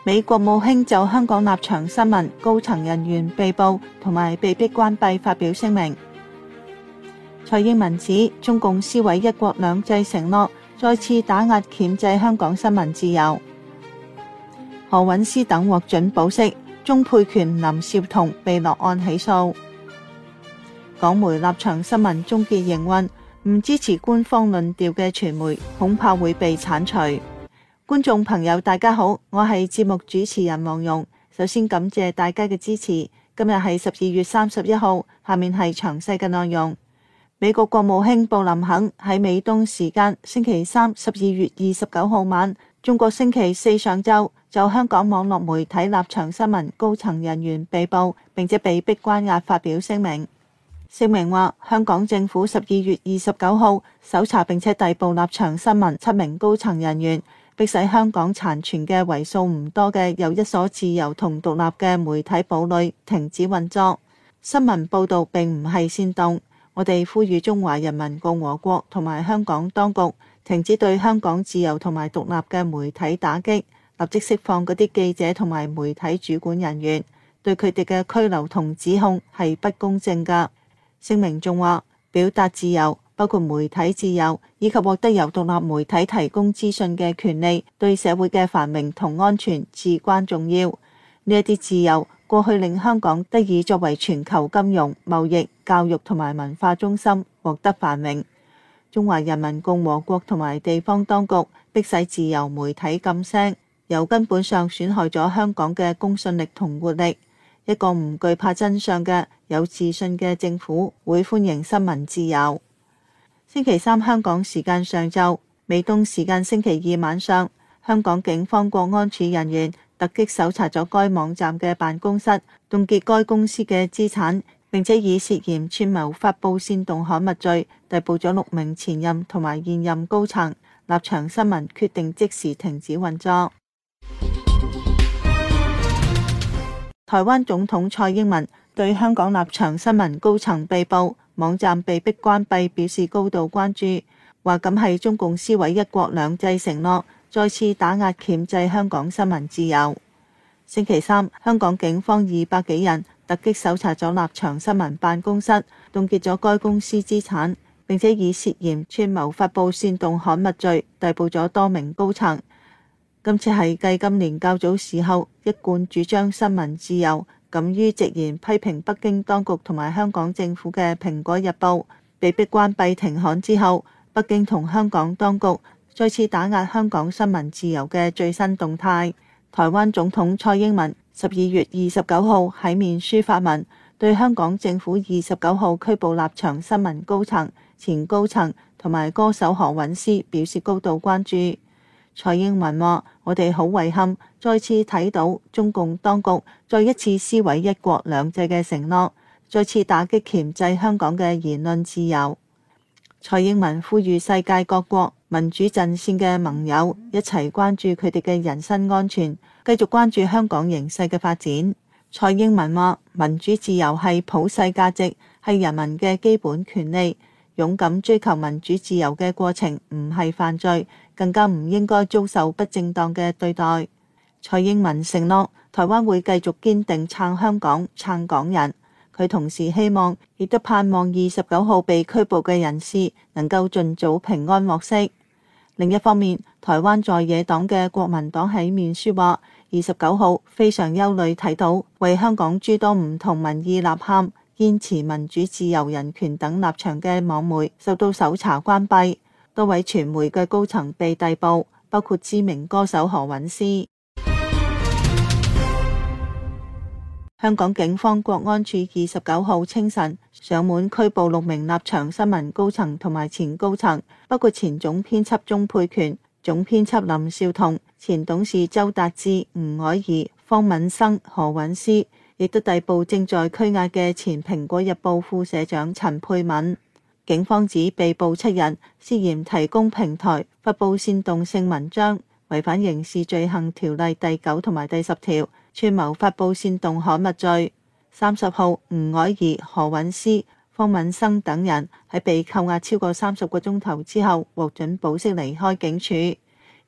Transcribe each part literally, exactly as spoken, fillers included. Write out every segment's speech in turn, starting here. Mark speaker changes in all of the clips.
Speaker 1: 美國務卿就香港立場新聞高層人員被捕同埋被迫關閉發表聲明。蔡英文指中共撕毀一國兩制承諾，再次打壓鉗制香港新聞自由。何韻詩等獲准保釋，鍾沛權、林紹桐被落案起訴。港媒立場新聞終結營運，唔支持官方論調嘅傳媒恐怕會被剷除。觀眾朋友大家好，我係節目主持人黃蓉，首先感謝大家嘅支持。今日係十二月三十一號，下面係詳細嘅內容。美國國務卿布林肯喺美東時間星期三十二月二十九號晚，中國星期四上晝就香港網絡媒體立場新聞高層人員被捕並且被逼關押發表聲明。聲明話，香港政府十二月二十九號搜查並且逮捕立場新聞七名高層人員，迫使香港殘存嘅為數唔多嘅又一所自由同獨立嘅媒體堡壘停止運作。新聞報導並唔係煽動。我哋呼籲中華人民共和國同埋香港當局停止對香港自由同埋獨立嘅媒體打擊，立即釋放嗰啲記者同埋媒體主管人員，對佢哋嘅拘留同指控係不公正㗎。聲明仲話，表達自由，包括媒體自由以及獲得由獨立媒體提供資訊嘅權利，對社會嘅繁榮同安全至關重要。呢一啲自由過去令香港得以作為全球金融、貿易、教育同埋文化中心獲得繁榮。中華人民共和國同埋地方當局迫使自由媒體噤聲，由根本上損害咗香港嘅公信力同活力。一個唔懼怕真相嘅有自信嘅政府會歡迎新聞自由。星期三香港時間上晝，美東時間星期二晚上，香港警方國安處人員突擊搜查咗該網站嘅辦公室，凍結該公司嘅資產，並且以涉嫌串謀發布煽動刊物罪逮捕咗六名前任同埋現任高層。立場新聞決定即時停止運作。台灣總統蔡英文對香港立場新聞高層被捕、網站被迫關閉表示高度關注，話咁係中共撕毀一國兩制承諾，再次打壓鉗制香港新聞自由。星期三，香港警方二百幾人突擊搜查咗立場新聞辦公室，凍結咗該公司資產，並且以涉嫌串謀發布煽動刊物罪逮捕咗多名高層。今次係繼今年較早時候一貫主張新聞自由、敢於直言批評北京當局同埋香港政府嘅《蘋果日報》被迫關閉停刊之後，北京同香港當局再次打壓香港新聞自由嘅最新動態。台灣總統蔡英文十二月二十九號喺面書發文，對香港政府二十九號拘捕立場新聞高層、前高層同埋歌手何韻詩表示高度關注。蔡英文話：我哋好遺憾，再次睇到中共當局再一次撕毀一國兩制嘅承諾，再次打擊鉗制香港嘅言論自由。蔡英文呼籲世界各國民主陣線嘅盟友一齊關注佢哋嘅人身安全，繼續關注香港形勢嘅發展。蔡英文話：民主自由係普世價值，係人民嘅基本權利。勇敢追求民主自由嘅過程唔係犯罪，更加唔應該遭受不正當嘅對待。蔡英文承諾台灣會繼續堅定撐香港、撐港人。佢同時希望，亦都盼望二十九號被拘捕嘅人士能夠盡早平安獲釋。另一方面，台灣在野黨嘅國民黨喺面書話，二十九號非常憂慮睇到為香港諸多唔同民意吶喊、堅持民主自由人權等立場嘅網媒受到搜查關閉，多位傳媒嘅高層被逮捕，包括知名歌手何韻詩。香港警方國安處二十九號清晨上門拘捕六名立場新聞高層同埋前高層，包括前總編輯鍾沛權、總編輯林紹桐、前董事周達智、吳靄儀、方敏生、何韻詩，亦都逮捕正在拘押嘅前蘋果日報副社長陳沛敏。警方指被捕七人涉嫌提供平台發布煽動性文章，違反刑事罪行條例第九同埋第十條，串謀發布煽動刊物罪。三十號，吳靄儀、何韻詩、方敏生等人喺被扣押超過三十個鐘頭之後獲准保釋離開警署。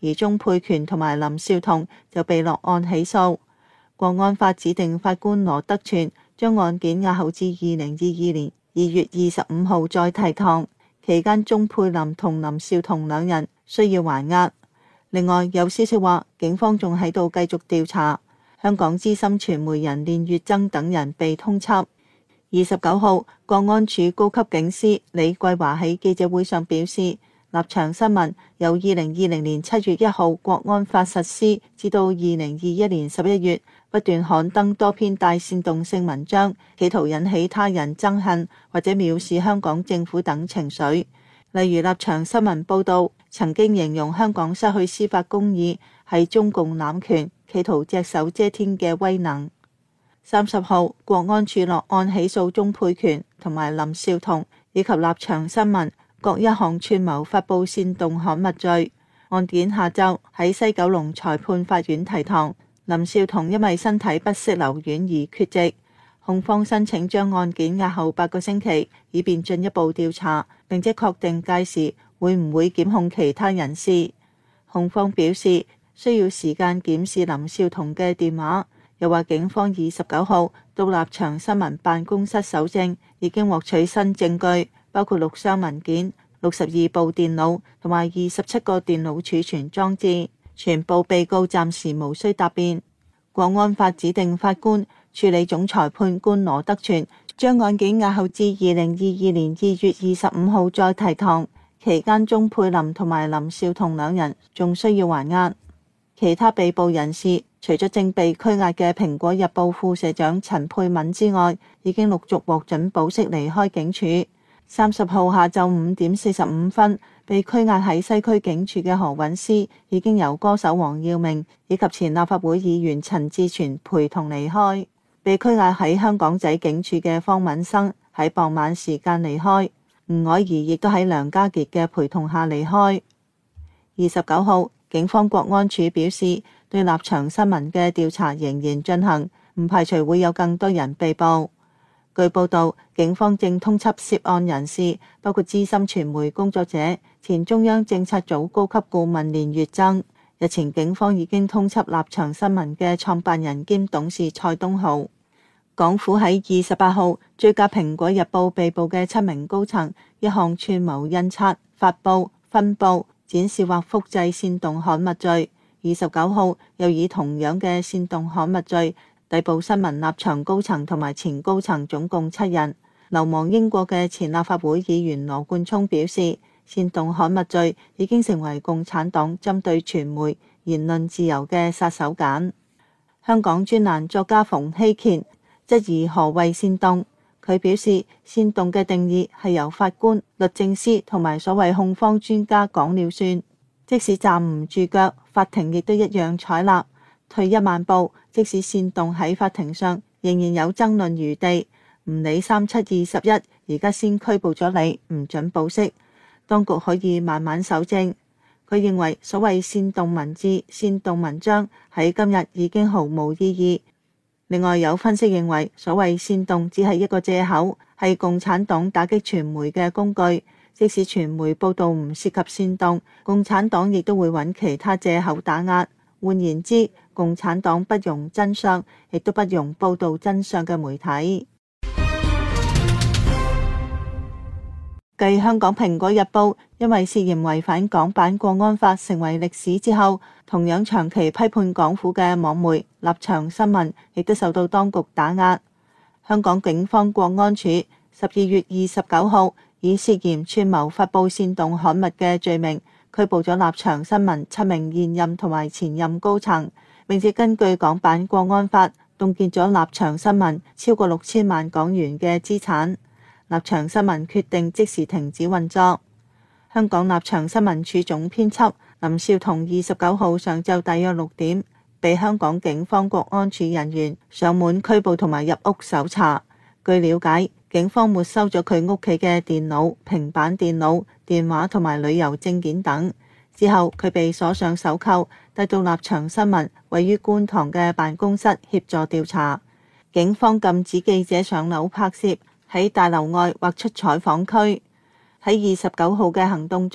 Speaker 1: 而鍾沛權同埋林少彤就被落案起訴。國安法指定法官羅德全將案件押後至二零二二年二月二十五號再提堂，期間鍾沛林同林少彤兩人需要還押。另外有消息話，警方仲喺度繼續調查香港資深傳媒人練乙錚等人被通緝。二十九號，國安處高級警司李桂華喺記者會上表示，立場新聞由二零二零年七月一號國安法實施至到二零二一年十一月，不斷刊登多篇帶煽動性文章，企圖引起他人憎恨或者藐視香港政府等情緒。例如立場新聞報導曾經形容香港失去司法公義係中共濫權，企圖隻手遮天嘅威能。三十號，國安處落案起訴鍾沛權同埋林少彤以及立場新聞各一項串謀發布煽動刊物罪。案件下晝喺西九龍裁判法院提堂，林少彤因為身體不適留院而缺席。控方申請將案件押後八個星期，以便進一步調查，並且確定屆時會唔會檢控其他人士。控方表示需要時間檢視林少彤嘅電話，又話警方二十九號到立場新聞辦公室搜證，已經獲取新證據，包括六箱文件、六十二部電腦同埋二十七個電腦儲存裝置。全部被告暫時無需答辯。國安法指定法官處理總裁判官羅德全將案件押後至二零二二年二月二十五號再提堂，期間鍾沛林同埋林少彤兩人仲需要還押。其他被捕人士除咗正被拘押嘅蘋果日報副社長陳沛敏之外，已經陸續獲准保釋離開警署。三十號下晝五點四十五分，被拘押喺西區警署嘅何韻詩已經由歌手黃耀明以及前立法會議員陳志全陪同離開。被拘押喺香港仔警署嘅方敏生喺傍晚時間離開，吳靄儀亦都喺梁家傑嘅陪同下離開。二十九號，警方國安處表示，對立場新聞嘅調查仍然進行，唔排除會有更多人被捕。據報道，警方正通緝涉案人士，包括資深傳媒工作者、前中央政策組高級顧問練乙錚。日前警方已經通緝立場新聞嘅創辦人兼董事蔡東豪。港府喺二十八號追加蘋果日報被捕嘅七名高層一項串謀印刷、發布、分佈、展示或複製煽動刊物罪。二十九號又以同樣嘅煽動刊物罪逮捕新聞立場高層同埋前高層總共七人。流亡英國嘅前立法會議員羅冠聰表示，煽動刊物罪已經成為共產黨針對傳媒言論自由嘅殺手鐧。香港專欄作家馮希乾質疑何謂煽動，佢表示煽動嘅定義係由法官、律政司同埋所謂控方專家講了算，即使站唔住腳，法庭亦都一樣採納。退一萬步，即使煽動喺法庭上仍然有爭論餘地，唔理三七二十一，而家先拘捕咗你，唔准保釋，當局可以慢慢搜證。佢認為所謂煽動文字、煽動文章喺今日已經毫無意義。另外有分析認為，所謂煽動只係一個藉口，係共產黨打擊傳媒嘅工具。即使傳媒報道唔涉及煽動，共產黨亦都會揾其他藉口打壓。換言之，共產黨不容真相，亦都不容報道真相嘅媒體。繼香港蘋果日報因為涉嫌違反港版國安法成為歷史之後，同樣長期批判港府嘅網媒立場新聞亦都受到當局打壓。香港警方國安處十二月二十九號以涉嫌串謀發布煽動刊物嘅罪名拘捕咗立場新聞七名現任同埋前任高層，並且根據港版國安法凍結咗立場新聞超過六千萬港元嘅資產。立場新聞決定即時停止運作。香港立場新聞處總編輯林少彤二十九號上晝大約六點被香港警方國安處人員上門拘捕同埋入屋搜查。據了解，警方沒收咗佢屋企嘅電腦、平板電腦、電話同埋旅遊證件等。之後佢被鎖上手銬，帶到立場新聞位於觀塘嘅辦公室協助調查。警方禁止記者上樓拍攝，喺大樓外劃出採訪區。喺二十九號嘅行動中，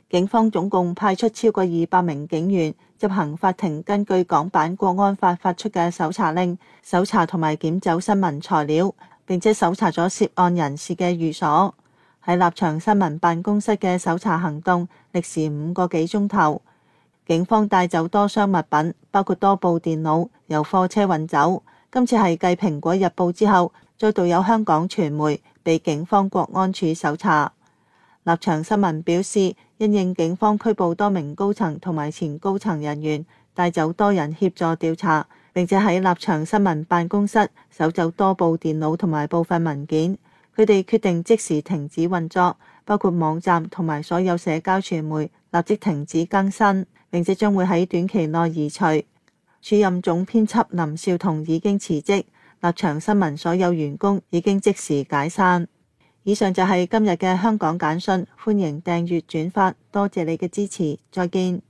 Speaker 1: 警方總共派出超過二百名警員執行法庭根據港版國安法發出嘅搜查令，搜查同埋檢走新聞材料，並且搜查咗涉案人士嘅寓所。喺立場新聞辦公室嘅搜查行動歷時五個幾鐘頭，警方帶走多箱物品，包括多部電腦，由貨車運走。今次係繼《蘋果日報》之後，再度有香港傳媒被警方國安處搜查。立場新聞表示，因應警方拘捕多名高層同埋前高層人員，帶走多人協助調查，並且喺立場新聞辦公室搜走多部電腦同埋部分文件。佢哋決定即時停止運作，包括網站同埋所有社交傳媒立即停止更新，並且將會喺短期內移除。署任總編輯林少彤已經辭職，立場新聞所有員工已經即時解散。以上就係今日嘅香港簡訊，歡迎訂閱轉發，多謝你嘅支持，再見。